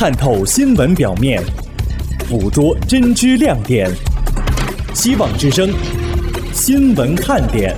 探透新闻表面，捕捉真知亮点。希望之声新闻看点。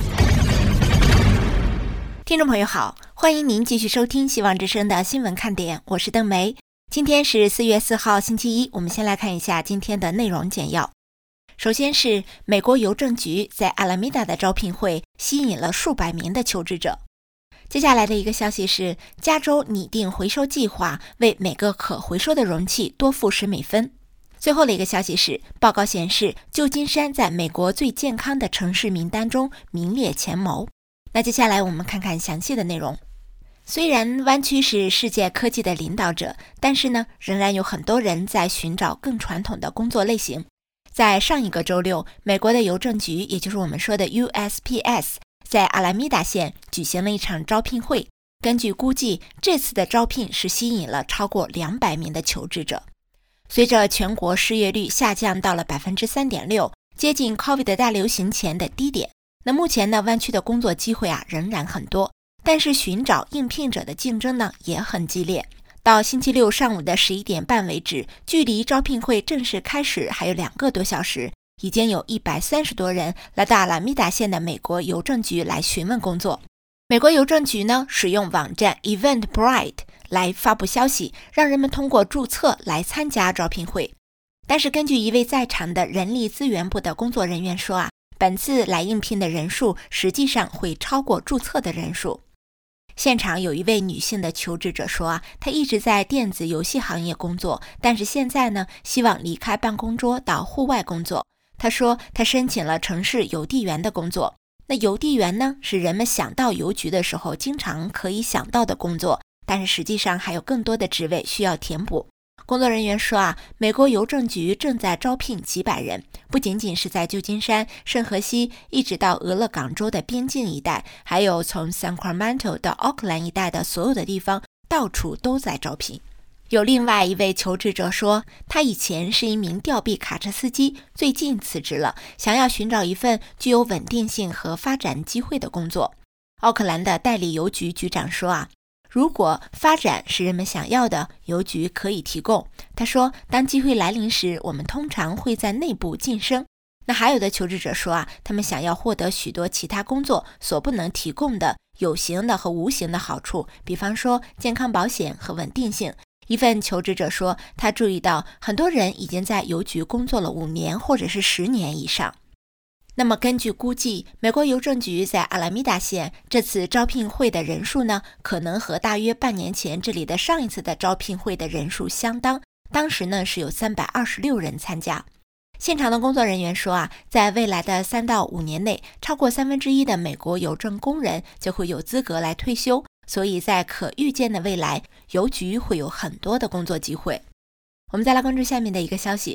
听众朋友好，欢迎您继续收听希望之声的新闻看点，我是邓梅。今天是4月4号星期一，我们先来看一下今天的内容简要。首先是美国邮政局在阿拉米达的招聘会吸引了数百名的求职者。接下来的一个消息是，加州拟定回收计划，为每个可回收的容器多付10美分。最后的一个消息是，报告显示旧金山在美国最健康的城市名单中名列前茅。那接下来我们看看详细的内容。虽然湾区是世界科技的领导者，但是呢，仍然有很多人在寻找更传统的工作类型。在上一个周六，美国的邮政局，也就是我们说的 USPS， 在阿拉米达县举行了一场招聘会。根据估计，这次的招聘是吸引了超过200名的求职者。随着全国失业率下降到了 3.6%， 接近 COVID 大流行前的低点。那目前呢，湾区的工作机会仍然很多，但是寻找应聘者的竞争呢也很激烈。到星期六上午的11点半为止，距离招聘会正式开始还有2个多小时，已经有130多人来到阿拉米达县的美国邮政局来询问工作。美国邮政局呢，使用网站 Eventbrite 来发布消息，让人们通过注册来参加招聘会。但是根据一位在场的人力资源部的工作人员说本次来应聘的人数实际上会超过注册的人数。现场有一位女性的求职者说她一直在电子游戏行业工作，但是现在呢，希望离开办公桌到户外工作。她说她申请了城市邮递员的工作。那邮递员呢，是人们想到邮局的时候经常可以想到的工作，但是实际上还有更多的职位需要填补。工作人员说美国邮政局正在招聘几百人，不仅仅是在旧金山、圣荷西一直到俄勒冈州的边境一带，还有从 Sacramento 到奥克兰一带的所有的地方，到处都在招聘。有另外一位求职者说，他以前是一名吊臂卡车司机，最近辞职了，想要寻找一份具有稳定性和发展机会的工作。奥克兰的代理邮局局长说如果发展是人们想要的，邮局可以提供。他说，当机会来临时，我们通常会在内部晋升。那还有的求职者说他们想要获得许多其他工作所不能提供的有形的和无形的好处，比方说健康保险和稳定性。一份求职者说，他注意到很多人已经在邮局工作了5年或者是10年以上。那么根据估计，美国邮政局在阿拉米达县这次招聘会的人数呢，可能和大约半年前这里的上一次的招聘会的人数相当，当时呢是有326人参加。现场的工作人员说在未来的3到5年内，超过1/3的美国邮政工人就会有资格来退休，所以在可预见的未来，邮局会有很多的工作机会。我们再来关注下面的一个消息。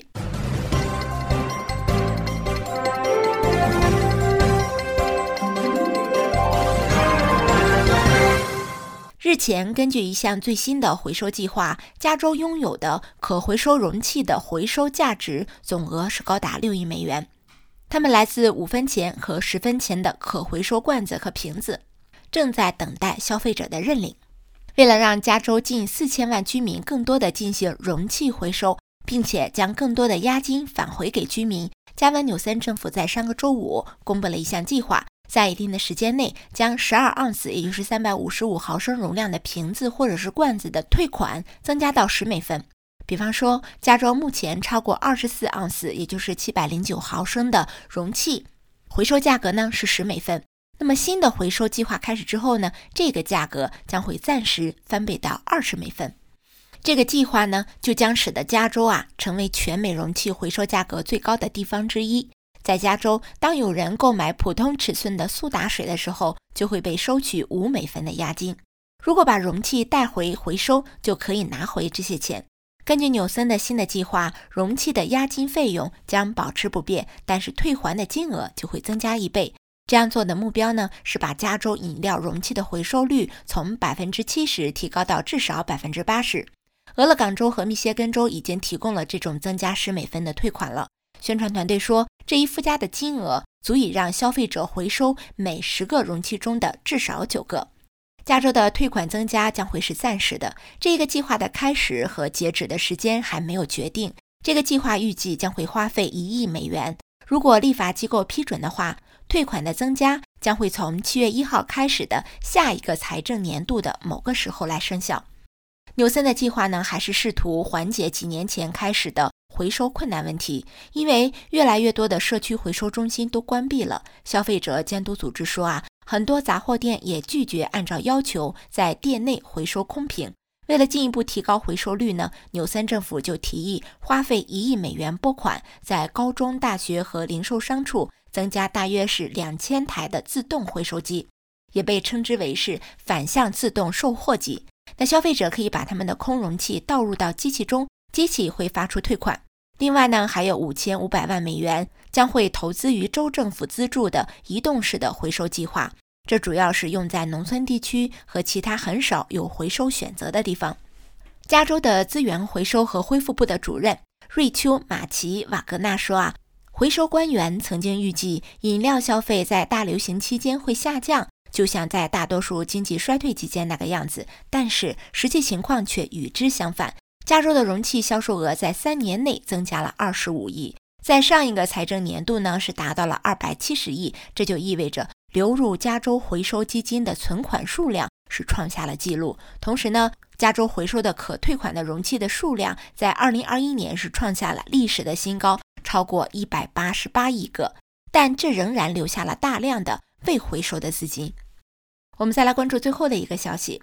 日前，根据一项最新的回收计划，加州拥有的可回收容器的回收价值总额是高达6亿美元。它们来自5分钱和10分钱的可回收罐子和瓶子，正在等待消费者的认领。为了让加州近4000万居民更多地进行容器回收，并且将更多的押金返回给居民，加文纽森政府在上个周五公布了一项计划，在一定的时间内将12盎司，也就是355毫升容量的瓶子或者是罐子的退款增加到10美分。比方说，加州目前超过24盎司，也就是709毫升的容器，回收价格呢是10美分。那么新的回收计划开始之后呢，这个价格将会暂时翻倍到20美分。这个计划呢，就将使得加州成为全美容器回收价格最高的地方之一。在加州，当有人购买普通尺寸的苏打水的时候，就会被收取5美分的押金。如果把容器带回回收，就可以拿回这些钱。根据纽森的新的计划，容器的押金费用将保持不变，但是退还的金额就会增加1倍。这样做的目标呢，是把加州饮料容器的回收率从 70% 提高到至少 80%。俄勒冈州和密歇根州已经提供了这种增加10美分的退款了。宣传团队说，这一附加的金额足以让消费者回收每10个容器中的至少9个。 加州的退款增加将会是暂时的，这个计划的开始和截止的时间还没有决定。这个计划预计将会花费1亿美元。如果立法机构批准的话，退款的增加将会从7月1号开始的下一个财政年度的某个时候来生效。纽森的计划呢，还是试图缓解几年前开始的回收困难问题，因为越来越多的社区回收中心都关闭了。消费者监督组织说很多杂货店也拒绝按照要求在店内回收空瓶。为了进一步提高回收率呢，纽森政府就提议花费1亿美元拨款，在高中、大学和零售商处增加大约是2000台的自动回收机，也被称之为是反向自动售货机。那消费者可以把他们的空容器倒入到机器中，机器会发出退款。另外呢，还有5500万美元将会投资于州政府资助的移动式的回收计划，这主要是用在农村地区和其他很少有回收选择的地方。加州的资源回收和恢复部的主任瑞秋·马奇瓦格纳说回收官员曾经预计饮料消费在大流行期间会下降，就像在大多数经济衰退期间那个样子，但是实际情况却与之相反。加州的容器销售额在3年内增加了25亿，在上一个财政年度呢是达到了270亿，这就意味着流入加州回收基金的存款数量是创下了纪录。同时呢，加州回收的可退款的容器的数量在2021年是创下了历史的新高，超过188亿个，但这仍然留下了大量的未回收的资金。我们再来关注最后的一个消息。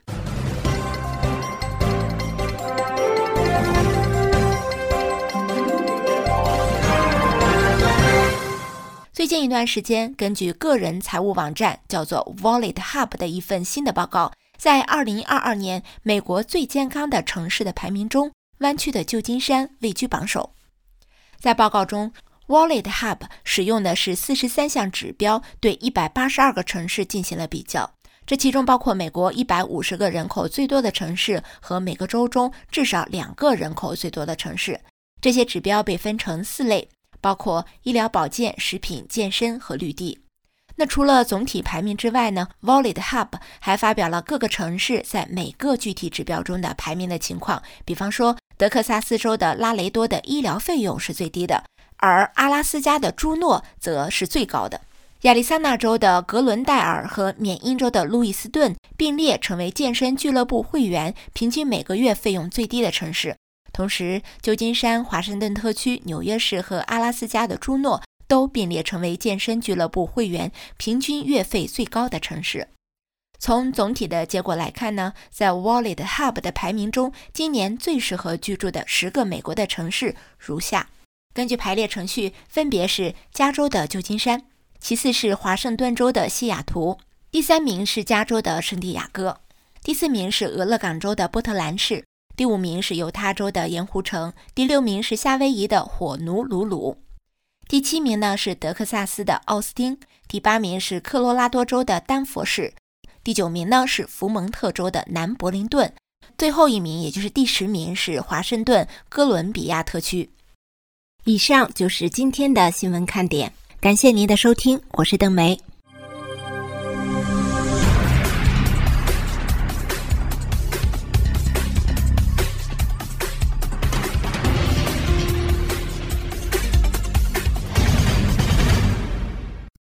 最近一段时间，根据个人财务网站叫做 Wallet Hub 的一份新的报告，在2022年美国最健康的城市的排名中，湾区的旧金山位居榜首。在报告中， Wallet Hub 使用的是43项指标，对182个城市进行了比较，这其中包括美国150个人口最多的城市和每个州中至少2个人口最多的城市。这些指标被分成4类，包括医疗保健、食品、健身和绿地。那除了总体排名之外呢， Wallet Hub 还发表了各个城市在每个具体指标中的排名的情况。比方说，德克萨斯州的拉雷多的医疗费用是最低的，而阿拉斯加的朱诺则是最高的。亚利桑那州的格伦戴尔和缅因州的路易斯顿并列成为健身俱乐部会员平均每个月费用最低的城市。同时，旧金山、华盛顿特区、纽约市和阿拉斯加的朱诺都并列成为健身俱乐部会员平均月费最高的城市。从总体的结果来看呢，在 Wallet Hub 的排名中，今年最适合居住的10个美国的城市如下。根据排列程序，分别是加州的旧金山，其次是华盛顿州的西雅图，第3名是加州的圣地亚哥，第4名是俄勒冈州的波特兰市，第5名是犹他州的盐湖城，第6名是夏威夷的火奴鲁鲁，第7名呢是德克萨斯的奥斯汀，第8名是科罗拉多州的丹佛市，第9名呢是福蒙特州的南柏林顿，最后一名也就是第10名是华盛顿哥伦比亚特区。以上就是今天的新闻看点，感谢您的收听，我是邓梅。